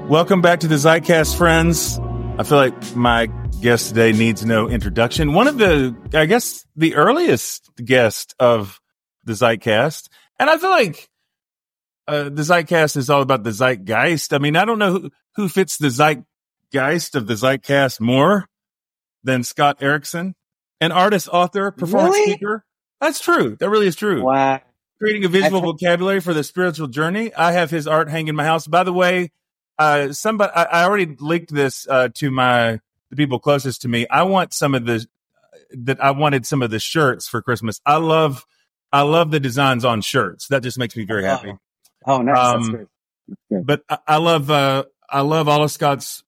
Welcome back to the Zeitcast, friends. I feel like my guest today needs no introduction. One of the, I guess, the earliest guest of the Zeitcast. And I feel like the Zeitcast is all about the zeitgeist. I mean, I don't know who fits the zeitgeist of the Zeitcast more than Scott Erickson, an artist, author, performance speaker. That's true. That really is true. Wow. Creating a visual vocabulary for the spiritual journey. I have his art hanging in my house. By the way, I already linked this to the people closest to me. I wanted some of the shirts for Christmas. I love the designs on shirts. That just makes me very happy. Oh, nice. That's good. But I love all of Scott's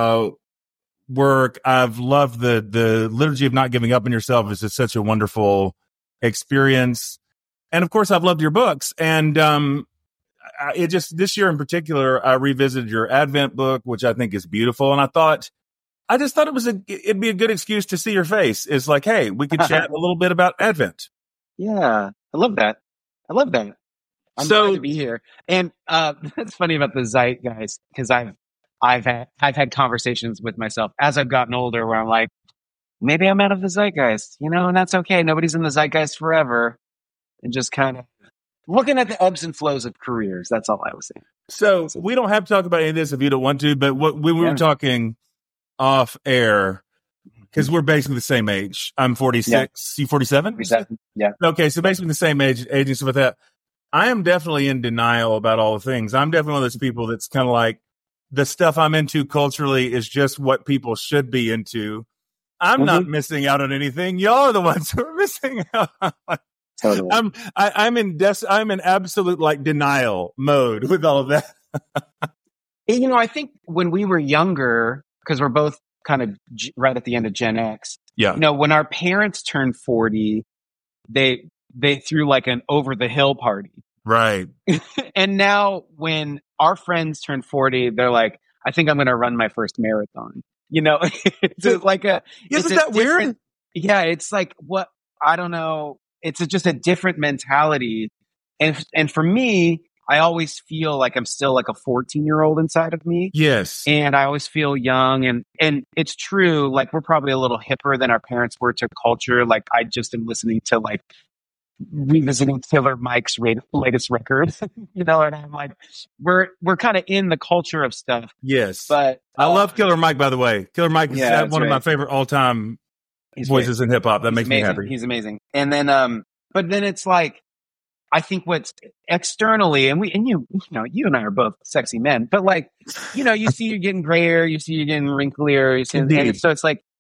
work. I've loved the liturgy of not giving up on yourself. Is just such a wonderful experience. And of course, I've loved your books. And this year in particular, I revisited your Advent book, which I think is beautiful. And I just thought it'd be a good excuse to see your face. It's like, hey, we could chat a little bit about Advent. Yeah, I love that. I'm glad to be here. And that's funny about the zeitgeist, because I've had conversations with myself as I've gotten older where I'm like, maybe I'm out of the zeitgeist, and that's okay. Nobody's in the zeitgeist forever. And just kind of looking at the ebbs and flows of careers. That's all I was saying. So we don't have to talk about any of this if you don't want to, but when we were talking off air, because we're basically the same age. I'm 46. You 47? 47. Yeah. Okay. So basically the same age and stuff like that. I am definitely in denial about all the things. I'm definitely one of those people that's kind of like, the stuff I'm into culturally is just what people should be into. I'm not missing out on anything. Y'all are the ones who are missing out. Totally. I'm in absolute like denial mode with all of that. I think when we were younger, because we're both kind of right at the end of Gen X. Yeah. When our parents turned 40, they threw like an over the hill party. Right. And now when our friends turn 40, they're like, I think I'm going to run my first marathon. It's like isn't that weird? Yeah. It's like, I don't know. It's just a different mentality. And for me, I always feel like I'm still like a 14-year-old inside of me. Yes. And I always feel young. And it's true. Like, we're probably a little hipper than our parents were to culture. Like, I just am listening to like revisiting Killer Mike's latest record, and I'm like, we're kind of in the culture of stuff. Yes. But I love Killer Mike, by the way. Killer Mike is one of my favorite all-time voices in hip hop. That makes me happy. He's amazing. And then, but then it's like, I think what's externally, and you and I are both sexy men, but like, you see you're getting grayer, you see you're getting wrinklier, and so it's like,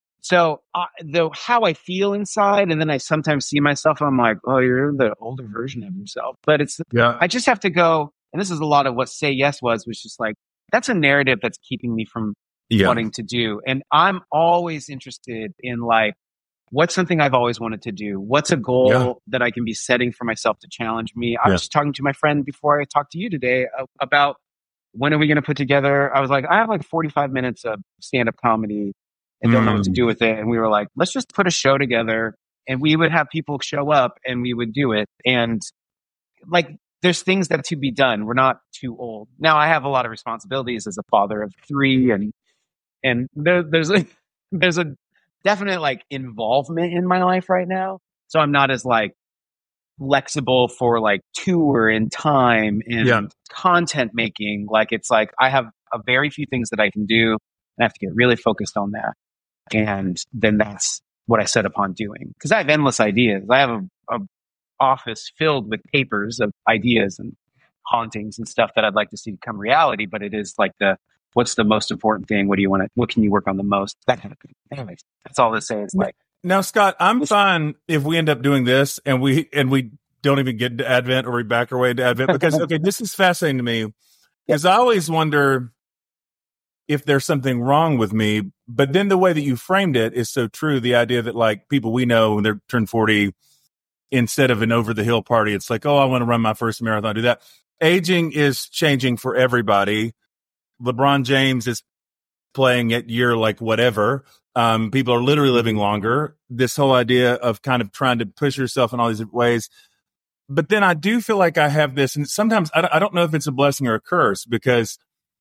how I feel inside, and then I sometimes see myself, I'm like, oh, you're the older version of yourself. But I just have to go, and this is a lot of what Say Yes was just like, that's a narrative that's keeping me from wanting to do. And I'm always interested in like, what's something I've always wanted to do? What's a goal that I can be setting for myself to challenge me? I was just talking to my friend before I talked to you today about when are we going to put together? I was like, I have like 45 minutes of stand-up comedy and don't know what to do with it. And we were like, let's just put a show together, and we would have people show up and we would do it. And like, there's things that to be done. We're not too old. Now I have a lot of responsibilities as a father of 3, and there's a definite like involvement in my life right now. So I'm not as like flexible for like tour and time and content making. Like, it's like I have a very few things that I can do, and I have to get really focused on that. And then that's what I set upon doing, because I have endless ideas. I have a office filled with papers of ideas and hauntings and stuff that I'd like to see become reality. But it is like what's the most important thing? What can you work on the most? That kind of thing. Anyways, that's all to say. It's like, now, Scott, I'm fine if we end up doing this and we don't even get into Advent or we back our way into Advent, because, this is fascinating to me, because I always wonder if there's something wrong with me. But then the way that you framed it is so true. The idea that like people we know when they're turned 40, instead of an over the hill party, it's like, oh, I want to run my first marathon, do that. Aging is changing for everybody. LeBron James is playing at year like whatever. People are literally living longer. This whole idea of kind of trying to push yourself in all these ways. But then I do feel like I have this, and sometimes I don't know if it's a blessing or a curse, because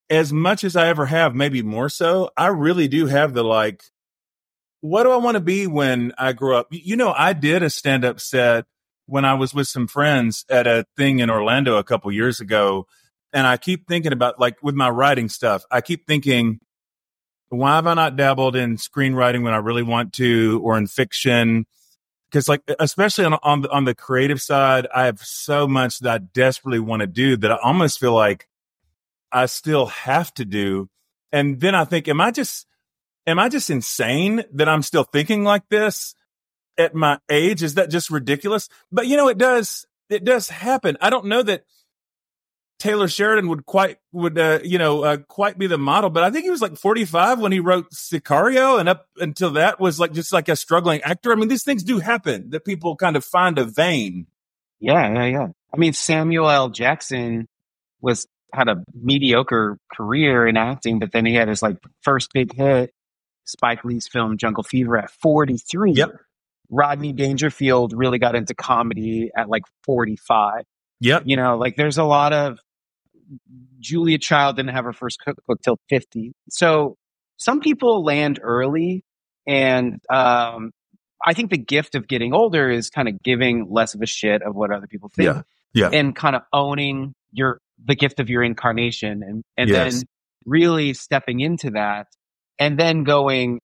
as much as I ever have, maybe more so, I really do have the like, what do I want to be when I grow up? You know, I did a stand-up set when I was with some friends at a thing in Orlando a couple years ago. And I keep thinking about, like, with my writing stuff, I keep thinking, why have I not dabbled in screenwriting when I really want to, or in fiction? Because, like, especially on the creative side, I have so much that I desperately want to do that I almost feel like I still have to do. And then I think, am I just insane that I'm still thinking like this at my age? Is that just ridiculous? But you know, it does happen. I don't know that Taylor Sheridan would quite be the model, but I think he was like 45 when he wrote Sicario, and up until that was like just like a struggling actor. I mean, these things do happen, that people kind of find a vein. Yeah. I mean, Samuel L. Jackson had a mediocre career in acting, but then he had his like first big hit, Spike Lee's film Jungle Fever, at 43. Yep. Rodney Dangerfield really got into comedy at like 45. Yep. You know, like there's a lot of, Julia Child didn't have her first cookbook till 50. So some people land early, and I think the gift of getting older is kind of giving less of a shit of what other people think. Yeah. And kind of owning the gift of your incarnation, and Yes. then really stepping into that, and then going,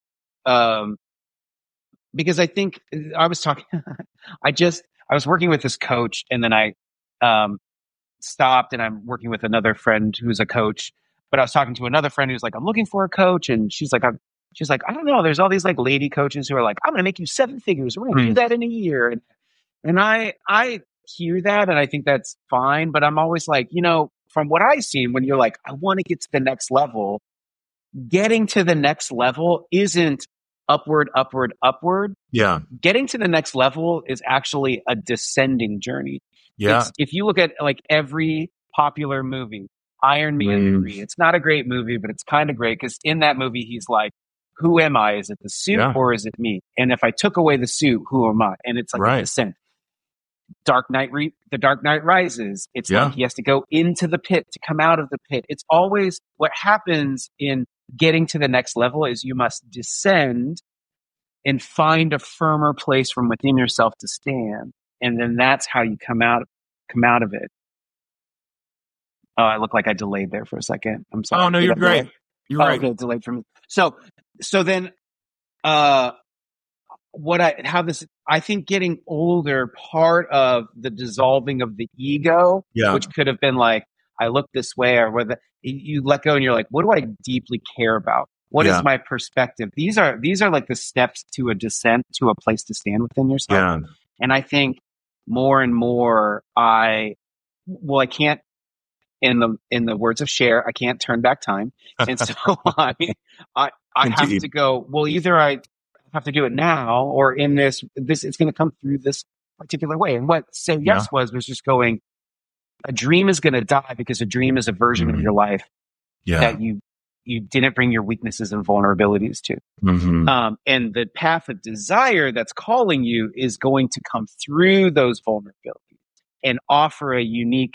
because I think I was talking, I was working with this coach, and then I stopped, and I'm working with another friend who's a coach, but I was talking to another friend who's like, I'm looking for a coach. And she's like, I don't know. There's all these like lady coaches who are like, I'm going to make you 7 figures. We're going to do that in a year. And I hear that, and I think that's fine. But I'm always like, you know, from what I've seen, when you're like, I want to get to the next level, getting to the next level isn't upward. Yeah. Getting to the next level is actually a descending journey. Yeah. If you look at like every popular movie, Iron Man 3, it's not a great movie, but it's kind of great because in that movie, he's like, who am I? Is it the suit or is it me? And if I took away the suit, who am I? And it's like a descent. The Dark Knight Rises. It's like he has to go into the pit to come out of the pit. It's always what happens in getting to the next level is you must descend and find a firmer place from within yourself to stand. And then that's how you come out of it. Oh, I look like I delayed there for a second. I'm sorry. Oh no, you're great. You're right. Okay, delayed for me. So then, I think getting older, part of the dissolving of the ego, which could have been like, I look this way, or whether you let go and you're like, what do I deeply care about? What is my perspective? These are like the steps to a descent to a place to stand within yourself. Yeah. And I think more and more I can't, in the words of Cher, I can't turn back time. And so I have to go, well, either I have to do it now, or in this it's going to come through this particular way. And what Say Yes was just going, a dream is going to die because a dream is a version of your life that you didn't bring your weaknesses and vulnerabilities to. And the path of desire that's calling you is going to come through those vulnerabilities and offer a unique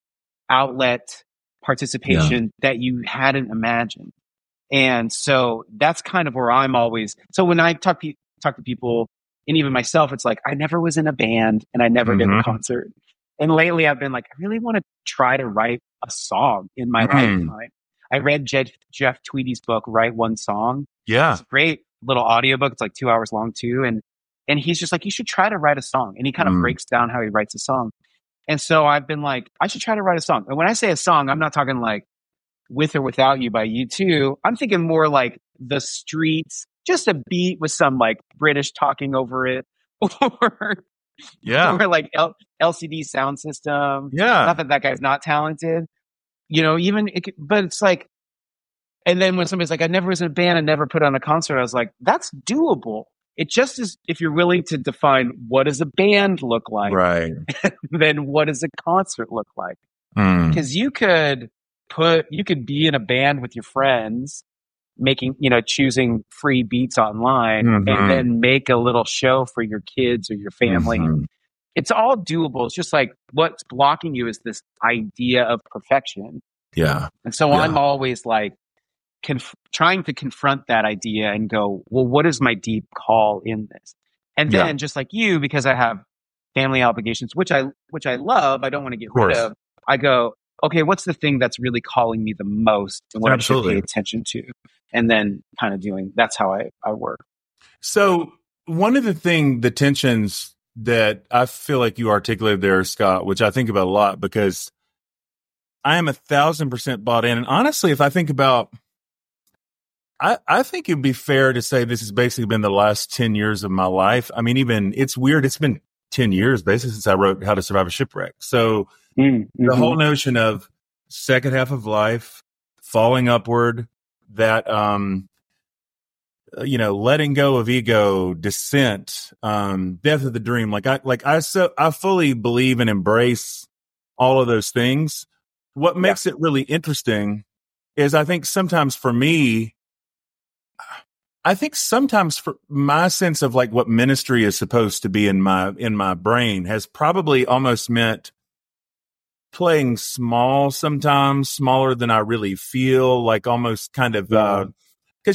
outlet, participation that you hadn't imagined. And so that's kind of where I'm always. So when I talk to people, and even myself, it's like, I never was in a band and I never did a concert. And lately I've been like, I really want to try to write a song in my lifetime. I read Jeff Tweedy's book, Write One Song. Yeah. It's a great little audiobook. It's like 2 hours long too. And he's just like, you should try to write a song. And he kind of breaks down how he writes a song. And so I've been like, I should try to write a song. And when I say a song, I'm not talking like With or Without You by U2. I'm thinking more like The Streets, just a beat with some like British talking over it. Or like LCD Sound System. Yeah. Not that guy's not talented. You know, but it's like, and then when somebody's like, I never was in a band, I never put on a concert, I was like, that's doable. It just is, if you're willing to define what does a band look like, right? Then what does a concert look like? Because you could be in a band with your friends, choosing free beats online, and then make a little show for your kids or your family. It's all doable. It's just like what's blocking you is this idea of perfection. Yeah. And so I'm always like trying to confront that idea and go, well, what is my deep call in this? And then just like you, because I have family obligations, which I love, I don't want to get rid of. I go, okay, what's the thing that's really calling me the most and what I should pay attention to? And then kind of that's how I work. So one of the tensions that I feel like you articulated there, Scott, which I think about a lot because I am 1,000% bought in. And honestly, if I think about, I think it'd be fair to say this has basically been the last 10 years of my life. I mean, even it's weird. It's been 10 years basically since I wrote How to Survive a Shipwreck. So the whole notion of second half of life, falling upward, that, letting go of ego, descent, death of the dream. I fully believe and embrace all of those things. What makes it really interesting is I think sometimes for my sense of like what ministry is supposed to be in my brain has probably almost meant playing small, sometimes smaller than I really feel, like almost kind of, cause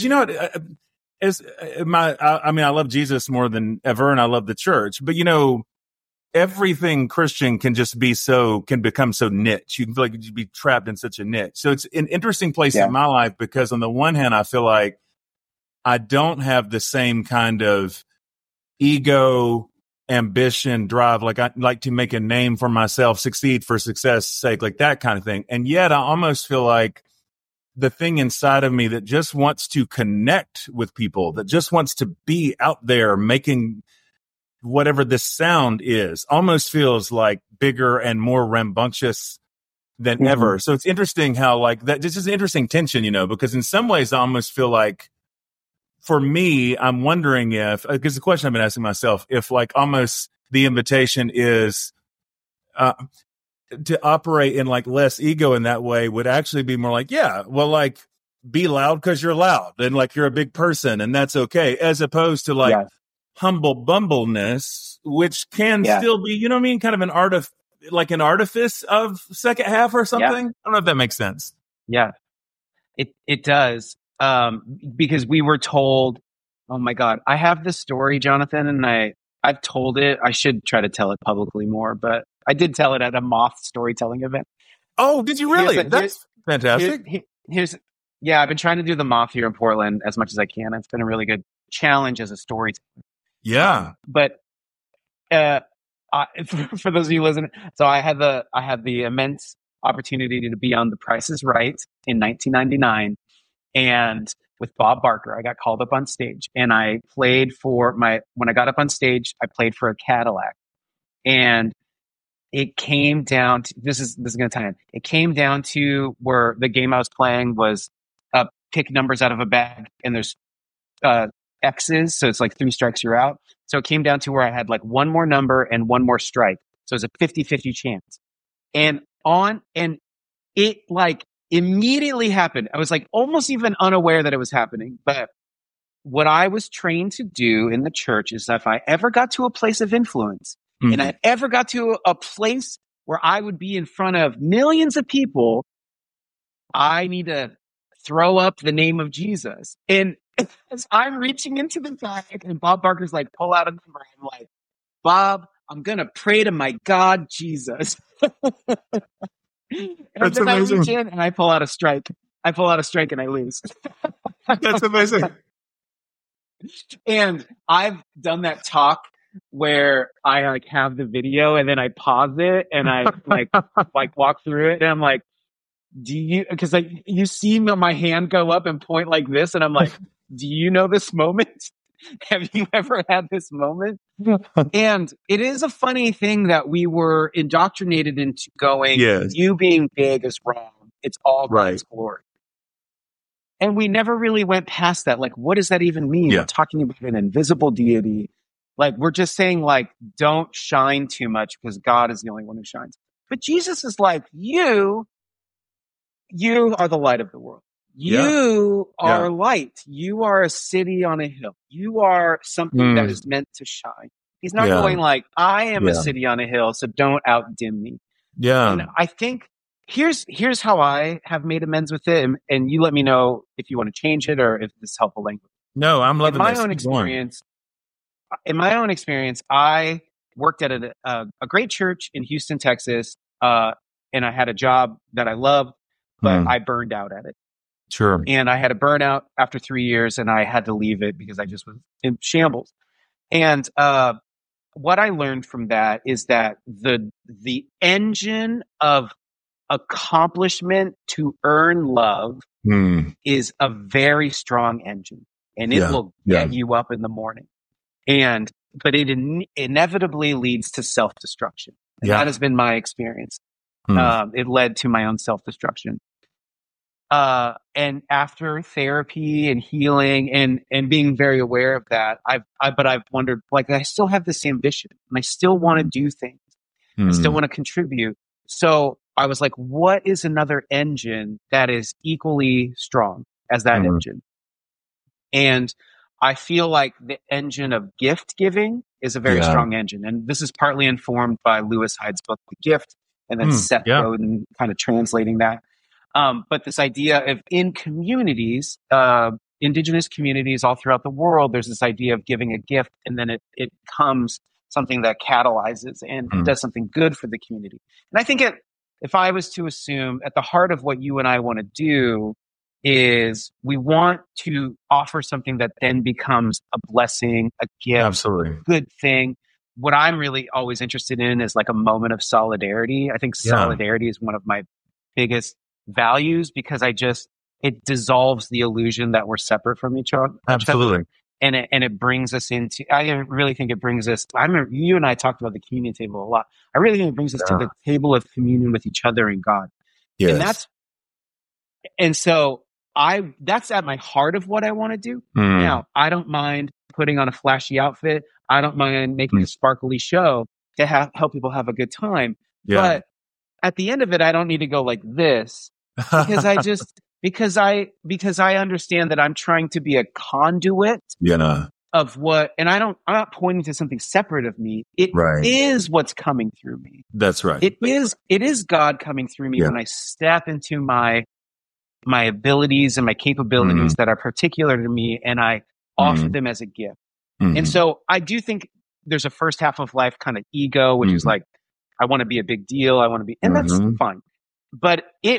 I love Jesus more than ever and I love the church, but everything Christian can become so niche. You can feel like you'd be trapped in such a niche. So it's an interesting place in my life because on the one hand, I feel like I don't have the same kind of ego, ambition, drive. Like I like to make a name for myself, succeed for success' sake, like that kind of thing. And yet I almost feel like the thing inside of me that just wants to connect with people, that just wants to be out there making whatever this sound is, almost feels like bigger and more rambunctious than ever. So it's interesting how like that, this is an interesting tension, because in some ways I almost feel like for me, I'm wondering because the question I've been asking myself, if like almost the invitation is to operate in like less ego in that way would actually be more like, like be loud because you're loud and like you're a big person and that's okay, as opposed to like humble bumbleness, which can still be, kind of an artifice of second half or something. I don't know if that makes sense. Yeah, it does. Because we were told, oh my God, I have this story, Jonathan, and I've told it. I should try to tell it publicly more, but I did tell it at a Moth storytelling event. Oh, did you really? That's fantastic. I've been trying to do the Moth here in Portland as much as I can. It's been a really good challenge as a storyteller. Yeah. But for those of you listening, so I had the immense opportunity to be on The Price is Right in 1999. And with Bob Barker, I got called up on stage and I played when I got up on stage, I played for a Cadillac. And it came down to, this is going to tie in. It came down to where the game I was playing was pick numbers out of a bag and there's X's. So it's like 3 strikes, you're out. So it came down to where I had like one more number and one more strike. So it was a 50-50 chance. And it like immediately happened. I was like almost even unaware that it was happening. But what I was trained to do in the church is that if I ever got to a place of influence and I ever got to a place where I would be in front of millions of people, I need to throw up the name of Jesus. And as I'm reaching into the bag and Bob Barker's like, pull out a number, I'm like, Bob, I'm going to pray to my God, Jesus. And then amazing. I reach in and I pull out a strike. And I lose. That's amazing. And I've done that talk where I like have the video and then I pause it and I like walk through it and I'm like, because like you see my hand go up and point like this and I'm like, do you know this moment? Have you ever had this moment? And it is a funny thing that we were indoctrinated into going, you being big is wrong. It's all God's glory. And we never really went past that. Like, what does that even mean? We're talking about an invisible deity. Like, we're just saying, like, don't shine too much because God is the only one who shines. But Jesus is like, you are the light of the world. You are light. You are a city on a hill. You are something that is meant to shine. He's not going like, I am a city on a hill, so don't outdim me. Yeah. And I think here's how I have made amends with it, and you let me know if you want to change it or if this is helpful language. No, I'm loving In my this. own Keep going. experience, I worked at a great church in Houston, Texas, and I had a job that I loved, but I burned out at it. Sure. And I had a burnout after 3 years, and I had to leave it because I just was in shambles. And what I learned from that is that the engine of accomplishment to earn love is a very strong engine, and it will get you up in the morning. But it inevitably leads to self-destruction. And that has been my experience. It led to my own self-destruction. And after therapy and healing and being very aware of that, I've wondered, like, I still have this ambition and I still want to do things. I still want to contribute. So I was like, what is another engine that is equally strong as that engine? And I feel like the engine of gift giving is a very strong engine. And this is partly informed by Lewis Hyde's book, The Gift, and then Seth Godin kind of translating that. But this idea of in communities, indigenous communities all throughout the world, there's this idea of giving a gift, and then it becomes something that catalyzes and does something good for the community. And I think if I was to assume at the heart of what you and I want to do is we want to offer something that then becomes a blessing, a gift, absolutely good thing. What I'm really always interested in is like a moment of solidarity. I think solidarity is one of my biggest values because it dissolves the illusion that we're separate from each other. Absolutely. And it brings us into, I really think it brings us, I remember you and I talked about the communion table a lot. I really think it brings us to the table of communion with each other and God. Yes. And so that's at my heart of what I want to do. Now, I don't mind putting on a flashy outfit. I don't mind making a sparkly show to help people have a good time. But at the end of it, I don't need to go like this because I understand that I'm trying to be a conduit of what, and I'm not pointing to something separate of me. It is what's coming through me. That's right. It is God coming through me when I step into my abilities and my capabilities that are particular to me, and I offer them as a gift. And so I do think there's a first half of life kind of ego, which is like, I want to be a big deal. I want to be, and that's fine. But it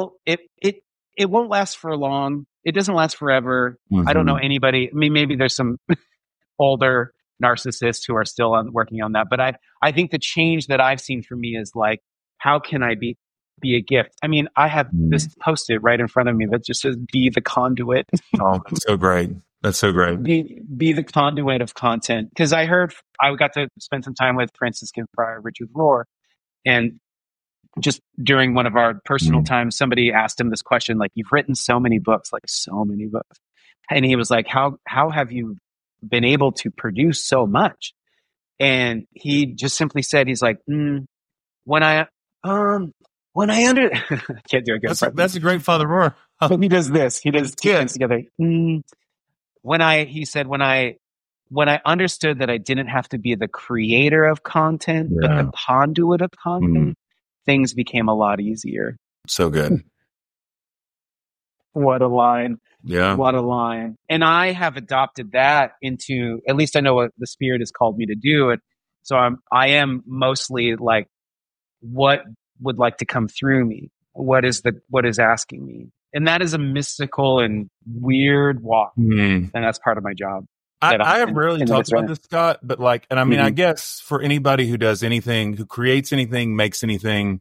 won't last for long. It doesn't last forever. I don't know anybody. I mean, maybe there's some older narcissists who are still working on that. But I think the change that I've seen for me is like, how can I be a gift? I mean, I have this Post-it right in front of me that just says, be the conduit. Oh, that's so great. That's so great. Be the conduit of content. Because I got to spend some time with Franciscan Friar Richard Rohr. And just during one of our personal times, somebody asked him this question, like, you've written so many books, like so many books. And he was like, how have you been able to produce so much? And he just simply said, he's like, when I I can't do it good. That's a great Father Rohr. But he does this. He does two things together. He said, when I understood that I didn't have to be the creator of content, but the conduit of content, things became a lot easier. So good. What a line. Yeah. What a line. And I have adopted that into, at least I know what the Spirit has called me to do. And so I am mostly like, what would like to come through me? What is asking me? And that is a mystical and weird walk. And that's part of my job. I have rarely talked about this, Scott, but like, and I mean, I guess for anybody who does anything, who creates anything, makes anything,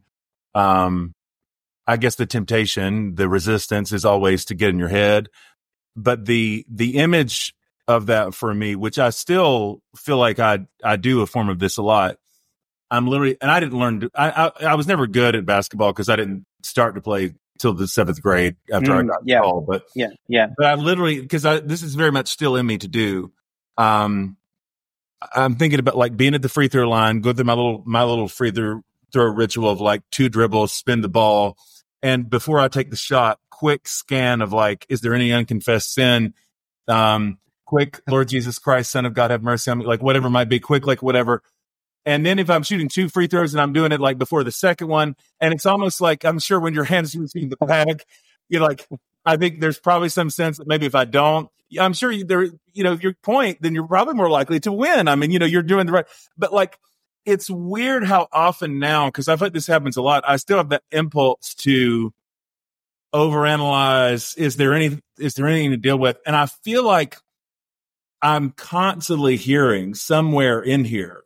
I guess the temptation, the resistance is always to get in your head. But the image of that for me, which I still feel like I do a form of this a lot. I'm literally, and I didn't learn, I was never good at basketball because I didn't start to play till the 7th grade after I got called. But but I literally, because this is very much still in me to do. I'm thinking about like being at the free throw line, go through my little free throw ritual of like 2 dribbles, spin the ball, and before I take the shot, quick scan of like, is there any unconfessed sin? Quick, Lord Jesus Christ, Son of God, have mercy on me. Like whatever it might be, quick, like whatever. And then if I'm shooting 2 free throws and I'm doing it like before the second one, and it's almost like, I'm sure when your hands reaching the bag, you're like, I think there's probably some sense that maybe if I don't, I'm sure there, your point, then you're probably more likely to win. I mean, you're doing the right, but like, it's weird how often now, because I feel like this happens a lot, I still have that impulse to overanalyze. Is there anything to deal with? And I feel like I'm constantly hearing somewhere in here,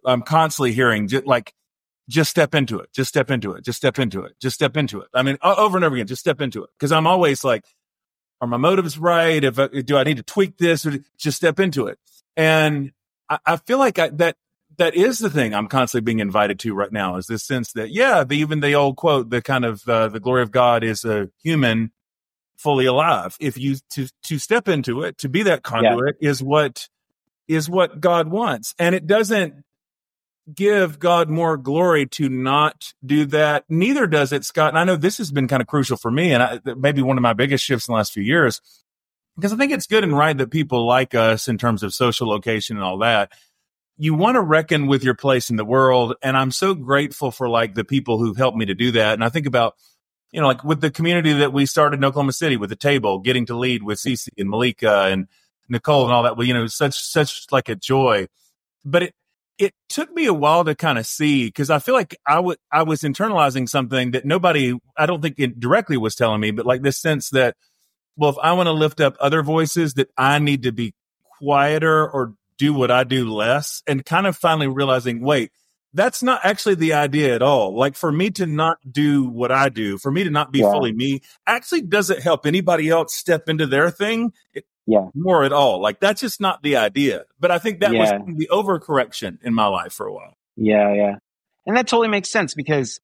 just step into it. Just step into it. Just step into it. Just step into it. I mean, over and over again, just step into it. Cause I'm always like, are my motives right? Do I need to tweak this, or just step into it? And I feel like that is the thing I'm constantly being invited to right now, is this sense that, even the old quote, the kind of, the glory of God is a human fully alive. If you, to step into it, to be that conduit is what God wants. And it doesn't give God more glory to not do that. Neither does it, Scott. And I know this has been kind of crucial for me, and maybe one of my biggest shifts in the last few years, because I think it's good and right that people like us in terms of social location and all that. You want to reckon with your place in the world. And I'm so grateful for like the people who've helped me to do that. And I think about, like with the community that we started in Oklahoma City with the table, getting to lead with Cece and Malika and Nicole and all that. Well, such like a joy, but it took me a while to kind of see, because I feel like I was internalizing something that nobody, I don't think it directly was telling me, but like this sense that, well, if I want to lift up other voices, that I need to be quieter or do what I do less, and kind of finally realizing, wait, that's not actually the idea at all. Like for me to not do what I do, for me to not be fully me, actually doesn't help anybody else step into their thing. More at all. Like that's just not the idea. But I think that was the overcorrection in my life for a while. Yeah. And that totally makes sense, because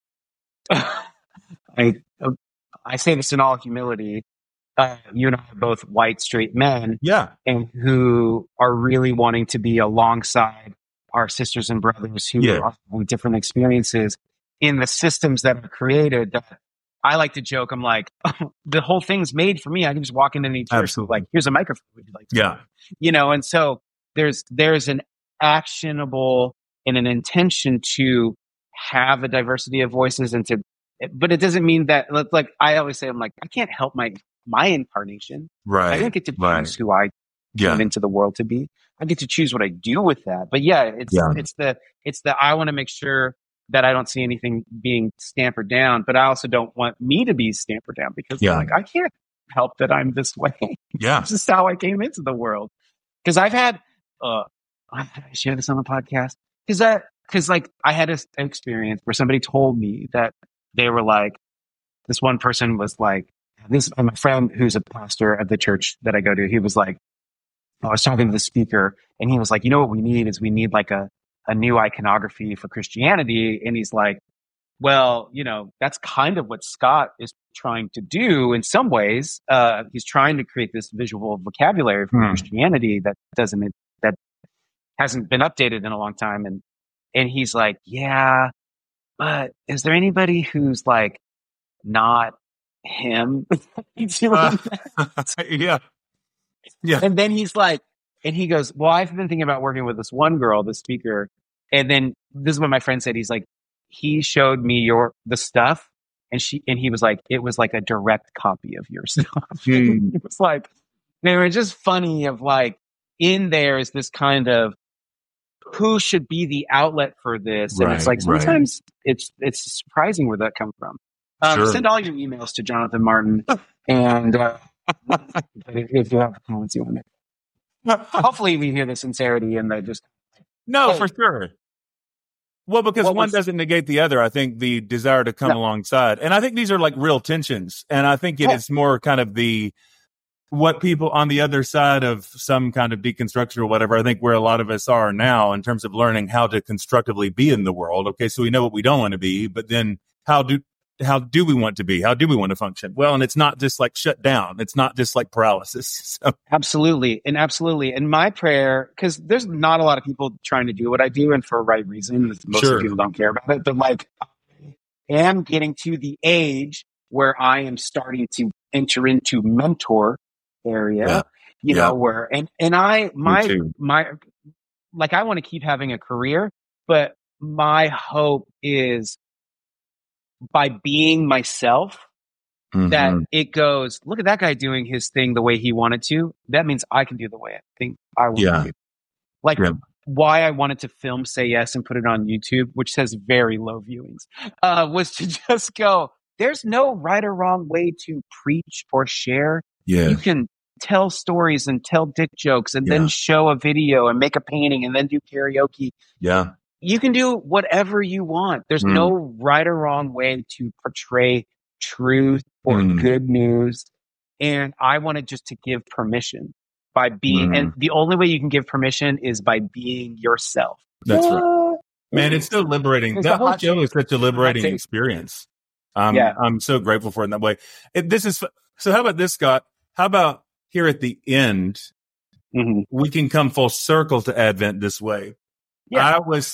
I say this in all humility. You and I are both white, straight men. And who are really wanting to be alongside our sisters and brothers who are having different experiences in the systems that are created. I like to joke. I'm like, the whole thing's made for me. I can just walk into any church. Like, here's a microphone. Would you like to and so there's an actionable and an intention to have a diversity of voices, but it doesn't mean that, like I always say, I'm like, I can't help my incarnation. Right. I don't get to choose who I come into the world to be. I get to choose what I do with that. But it's the I want to make sure that I don't see anything being stampered down, but I also don't want me to be stampered down, because I'm like, I can't help that I'm this way. This is how I came into the world. Because I've had, I share this on the podcast, because like I had an experience where somebody told me that they were like, this one person was like, and my friend who's a pastor at the church that I go to, he was like, I was talking to the speaker, and he was like, what we need like a new iconography for Christianity. And he's like, well, that's kind of what Scott is trying to do in some ways. He's trying to create this visual vocabulary for Christianity that hasn't been updated in a long time. And he's like, but is there anybody who's like not him? And then he's like, and he goes, well, I've been thinking about working with this one girl, the speaker. And then this is what my friend said. He's like, he showed me the stuff, and he was like, it was like a direct copy of your stuff. It was like, they were just funny of like, in there is this kind of who should be the outlet for this. And it's like, sometimes it's surprising where that comes from. Send all your emails to Jonathan Martin. And if you have comments you want to make. Hopefully we hear the sincerity and the just. No, for sure. Well, because one doesn't negate the other. I think the desire to come alongside. And I think these are like real tensions. And I think it is more kind of what people on the other side of some kind of deconstruction or whatever, I think where a lot of us are now in terms of learning how to constructively be in the world. Okay, so we know what we don't want to be, but then how do we want to be? How do we want to function? Well, and it's not just like shut down. It's not just like paralysis. So. Absolutely. And my prayer, because there's not a lot of people trying to do what I do, and for a right reason. Most people don't care about it. But like, I am getting to the age where I am starting to enter into mentor area, where, and I want to keep having a career, but my hope is by being myself, that it goes, look at that guy doing his thing the way he wanted to. That means I can do the way I think I want to do. Like why I wanted to film Say Yes and put it on YouTube, which has very low viewings, was to just go, there's no right or wrong way to preach or share. You can tell stories and tell dick jokes and then show a video and make a painting and then do karaoke. You can do whatever you want. There's no right or wrong way to portray truth or good news. And I wanted just to give permission by being, and the only way you can give permission is by being yourself. That's right. Man, it's so liberating. That whole show is such a liberating experience. I'm so grateful for it in that way. So how about this, Scott? How about here at the end, we can come full circle to Advent this way. I was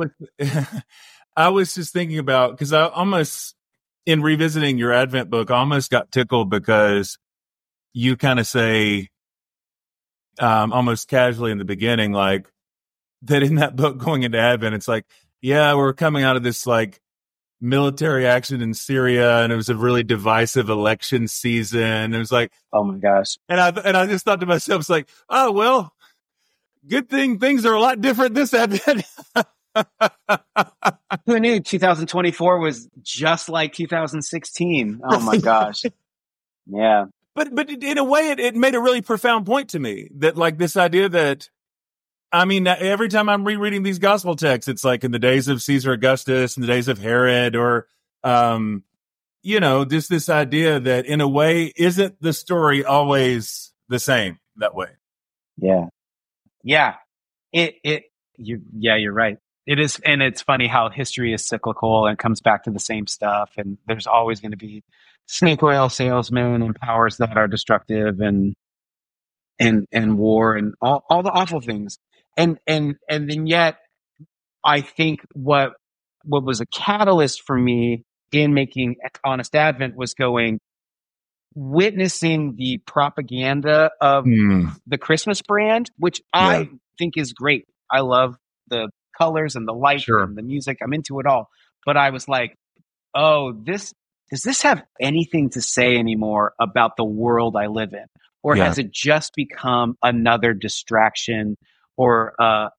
just thinking about, because I almost, in revisiting your Advent book, I almost got tickled because you kind of say, almost casually in the beginning, like that in that book going into Advent, it's like, yeah, we're coming out of this like military action in Syria, and it was a really divisive election season. It was like, oh my gosh. And I just thought to myself, it's like, oh, well, good thing things are a lot different this Advent. Who knew 2024 was just like 2016? Oh my gosh. Yeah. But in a way, it made a really profound point to me that like this idea that, I mean, every time I'm rereading these gospel texts, it's like in the days of Caesar Augustus, in the days of Herod, or, just this idea that in a way, isn't the story always the same that way? Yeah. Yeah. You're right. It is. And it's funny how history is cyclical and comes back to the same stuff. And there's always going to be snake oil salesmen and powers that are destructive and war and all the awful things. And then yet I think what was a catalyst for me in making Honest Advent was witnessing the propaganda of the Christmas brand, which I think is great. I love the colors and the light and the music. I'm into it all. But I was like, oh, does this have anything to say anymore about the world I live in? Or has it just become another distraction or,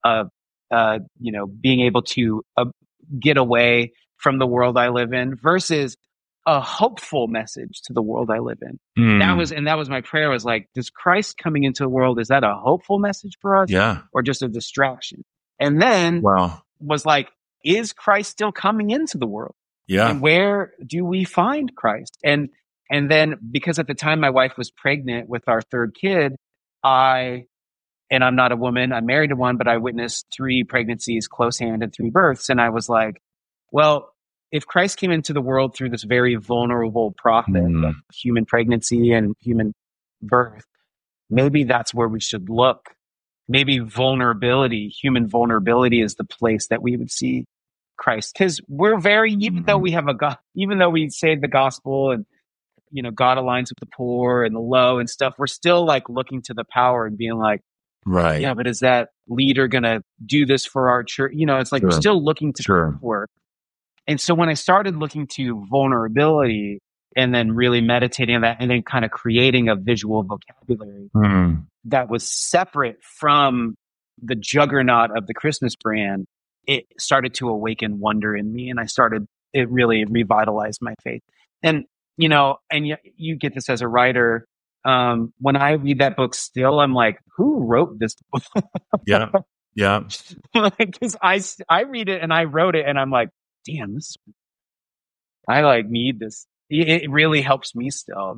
being able to get away from the world I live in versus a hopeful message to the world I live in? That was my prayer, was like, does Christ coming into the world, is that a hopeful message for us? Or just a distraction? And then was like, is Christ still coming into the world? And where do we find Christ? And then, because at the time my wife was pregnant with our third kid, I'm not a woman, I'm married to one, but I witnessed 3 pregnancies, close hand, and 3 births. And I was like, well, if Christ came into the world through this very vulnerable process of human pregnancy and human birth, maybe that's where we should look. Maybe human vulnerability is the place that we would see Christ. Because we're even though we have even though we say the gospel and, God aligns with the poor and the low and stuff, we're still like looking to the power and being like, yeah, but is that leader going to do this for our church? It's like we're still looking to work. And so when I started looking to vulnerability and then really meditating on that and then kind of creating a visual vocabulary that was separate from the juggernaut of the Christmas brand, it started to awaken wonder in me. And it really revitalized my faith. And, you get this as a writer. When I read that book still, I'm like, who wrote this book? Yeah. Because I read it and I wrote it and I'm like, damn, I like need this. It really helps me still.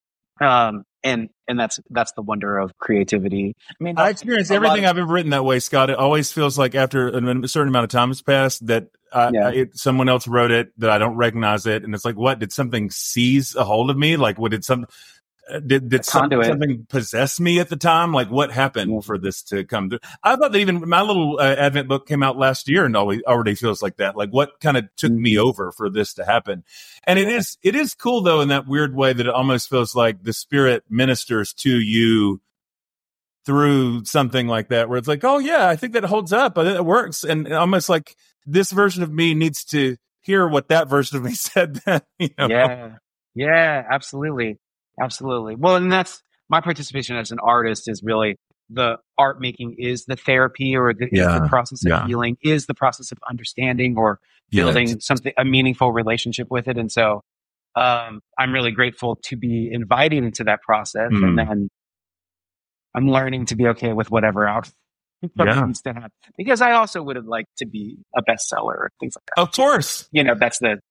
And that's the wonder of creativity. I mean, I experience everything I've ever written that way, Scott. It always feels like after a certain amount of time has passed that someone else wrote it, that I don't recognize it. And it's like, what, did something seize a hold of me? Like, what did something possess me at the time? Like, what happened for this to come through? I thought that even my little Advent book came out last year and already feels like that. Like, what kind of took me over for this to happen? And it is cool though, in that weird way that it almost feels like the Spirit ministers to you through something like that, where it's like, oh yeah, I think that holds up, but it works. And almost like this version of me needs to hear what that version of me said then, you know? Yeah, absolutely. Well, and that's my participation as an artist is really the art making is the therapy or is the process of healing, is the process of understanding or building a meaningful relationship with it. And so I'm really grateful to be invited into that process. And then I'm learning to be okay with whatever outcome needs to happen. Because I also would have liked to be a bestseller or things like that. Of course. You know, that's the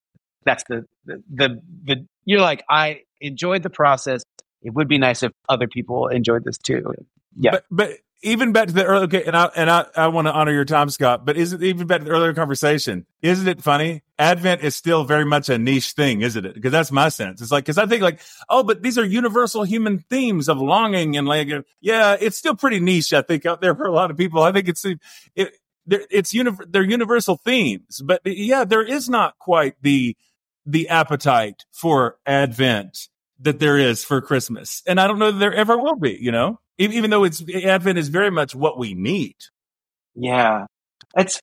you're like, I enjoyed the process. It would be nice if other people enjoyed this too. Yeah. But even back to the early, okay, and I want to honor your time, Scott, but isn't even back to the earlier conversation, isn't it funny? Advent is still very much a niche thing, isn't it? Because that's my sense. It's like, because I think like, oh, but these are universal human themes of longing and like, yeah, it's still pretty niche, I think, out there for a lot of people. I think they're universal themes, but yeah, there is not quite the appetite for Advent that there is for Christmas. And I don't know that there ever will be, you know, even though Advent is very much what we need. Yeah. It's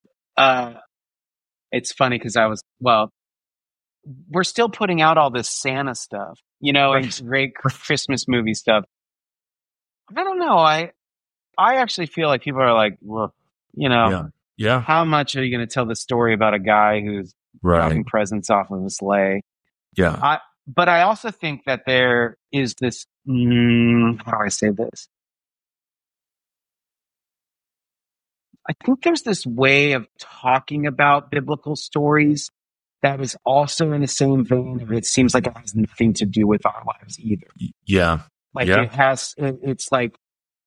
funny because we're still putting out all this Santa stuff, you know, and great Christmas movie stuff. I don't know. I actually feel like people are like, look, you know, how much are you going to tell the story about a guy who's dropping presents off of a sleigh? Yeah. But I also think that there is this, how do I say this? I think there's this way of talking about biblical stories that is also in the same vein of it seems like it has nothing to do with our lives either. Yeah. Like it's like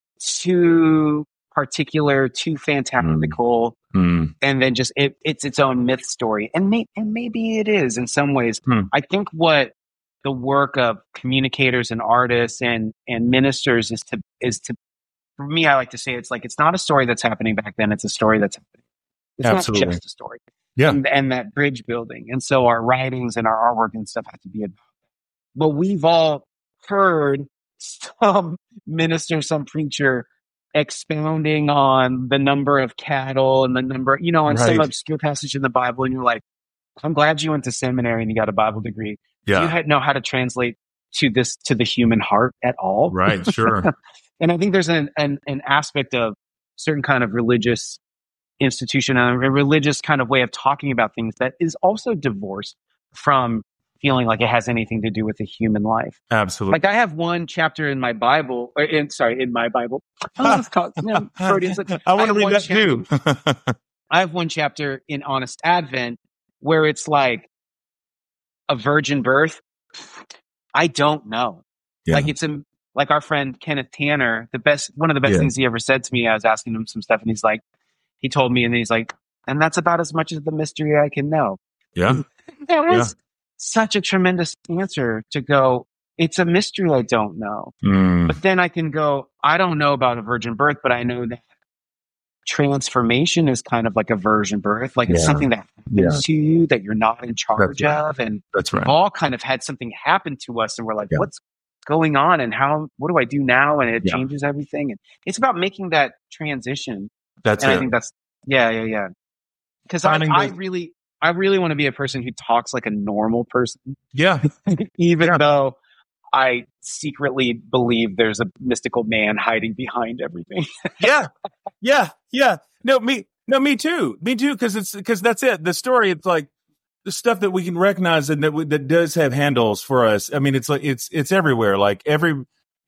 too particular, too fantastical, and then just it's its own myth story. And maybe it is in some ways. I think what the work of communicators and artists and ministers is to for me, I like to say it's like it's not a story that's happening back then, it's a story that's happening. It's Absolutely. not just a story. Yeah. And that bridge building. And so our writings and our artwork and stuff have to be about that. But we've all heard some minister, some preacher expounding on the number of cattle and the number, you know, on some obscure passage in the Bible, and you're like, I'm glad you went to seminary and you got a Bible degree. Yeah. You know how to translate to the human heart at all. Right, sure. And I think there's an aspect of certain kind of religious institution and a religious kind of way of talking about things that is also divorced from feeling like it has anything to do with the human life. Absolutely. Like I have one chapter in my Bible, in my Bible. I want to read that too. I have one chapter in Honest Advent where it's like a virgin birth. I don't know. Yeah. Like like our friend Kenneth Tanner, one of the best things he ever said to me, I was asking him some stuff and he told me, and he's like, and that's about as much as the mystery I can know. Yeah. That was such a tremendous answer to go, it's a mystery I don't know. But then I can go, I don't know about a virgin birth, but I know that transformation is kind of like a virgin birth. Like it's something that happens to you that you're not in charge of. And that's right. We've all kind of had something happen to us and we're like, what's going on and what do I do now? And it changes everything. And it's about making that transition. That's and it. I think that's, because I really want to be a person who talks like a normal person. Yeah. Even though I secretly believe there's a mystical man hiding behind everything. Yeah. No, me too. Because that's it. The story, it's like the stuff that we can recognize and that does have handles for us. I mean, it's like, it's everywhere. Like every,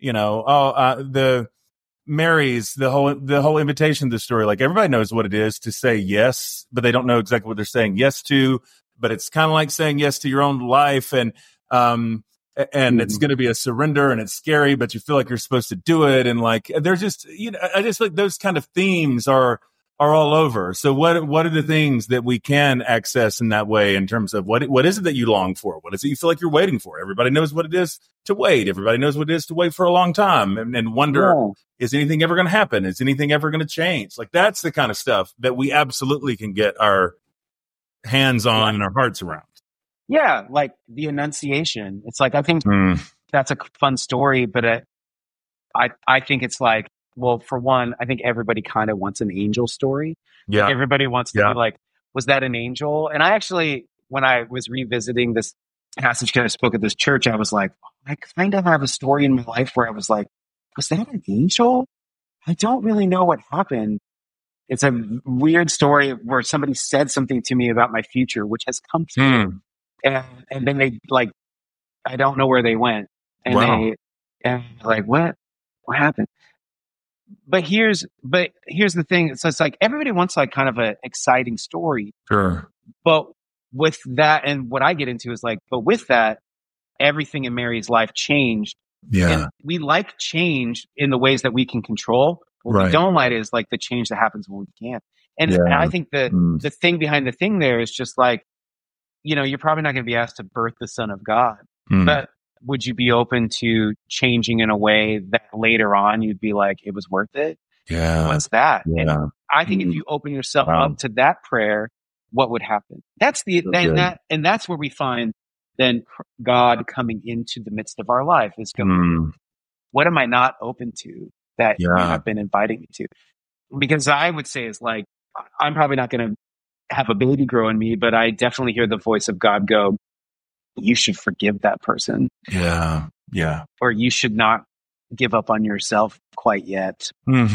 the Mary's, the whole invitation to the story. Like everybody knows what it is to say yes, but they don't know exactly what they're saying yes to, but it's kind of like saying yes to your own life. And it's going to be a surrender and it's scary, but you feel like you're supposed to do it. And like, they're just, I just like those kind of themes are all over. So what are the things that we can access in that way in terms of what is it that you long for? What is it you feel like you're waiting for? Everybody knows what it is to wait. Everybody knows what it is to wait for a long time and wonder, is anything ever going to happen? Is anything ever going to change? Like that's the kind of stuff that we absolutely can get our hands on and our hearts around. Yeah, like the Annunciation. It's like, I think that's a fun story, but I think it's like, well, for one, I think everybody kind of wants an angel story. Yeah. Everybody wants to be like, was that an angel? And I actually, when I was revisiting this passage, because I spoke at this church, I was like, I kind of have a story in my life where I was like, was that an angel? I don't really know what happened. It's a weird story where somebody said something to me about my future, which has come true. And then they like, I don't know where they went. And and like, what happened? But here's the thing. So it's like, everybody wants like kind of an exciting story. Sure. But with that, and what I get into is like, but with that, everything in Mary's life changed. Yeah. And we like change in the ways that we can control. What we don't like is like the change that happens when we can't. And I think the thing behind the thing there is just like, you know, you're probably not going to be asked to birth the Son of God, but would you be open to changing in a way that later on you'd be like, it was worth it? Yeah. What's that? Yeah. And I think if you open yourself up to that prayer, what would happen? That's and that's where we find then God coming into the midst of our life is going, what am I not open to that you have been inviting me to? Because I would say is like, I'm probably not going to have a baby grow in me, but I definitely hear the voice of God go, you should forgive that person. Yeah. Yeah. Or you should not give up on yourself quite yet.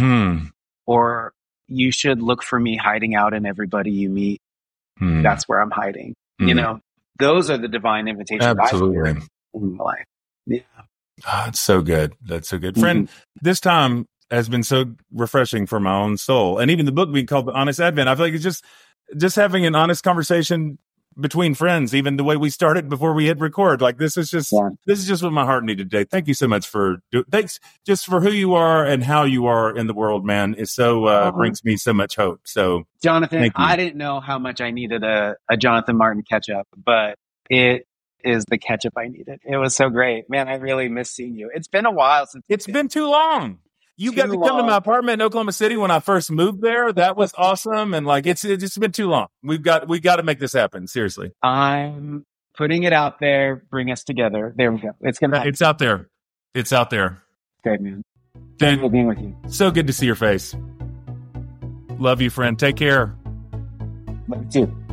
Or you should look for me hiding out in everybody you meet. That's where I'm hiding. You know, those are the divine invitations. Absolutely. In my life. Yeah. Oh, that's so good. That's so good. Friend, this time has been so refreshing for my own soul. And even the book being called The Honest Advent, I feel like it's just having an honest conversation between friends, even the way we started before we hit record. Like this is just what my heart needed today. Thank you so much thanks just for who you are and how you are in the world, man. It so brings me so much hope. So Jonathan, I didn't know how much I needed a Jonathan Martin catch up, but it is the catch up I needed. It was so great, man. I really miss seeing you. It's been a while since it's been too long. You got to come to my apartment in Oklahoma City when I first moved there. That was awesome. And like, it's been too long. We got to make this happen. Seriously. I'm putting it out there. Bring us together. There we go. It's going to happen. It's out there. It's out there. Great, man. Thank you for being with you. So good to see your face. Love you, friend. Take care. Love you too.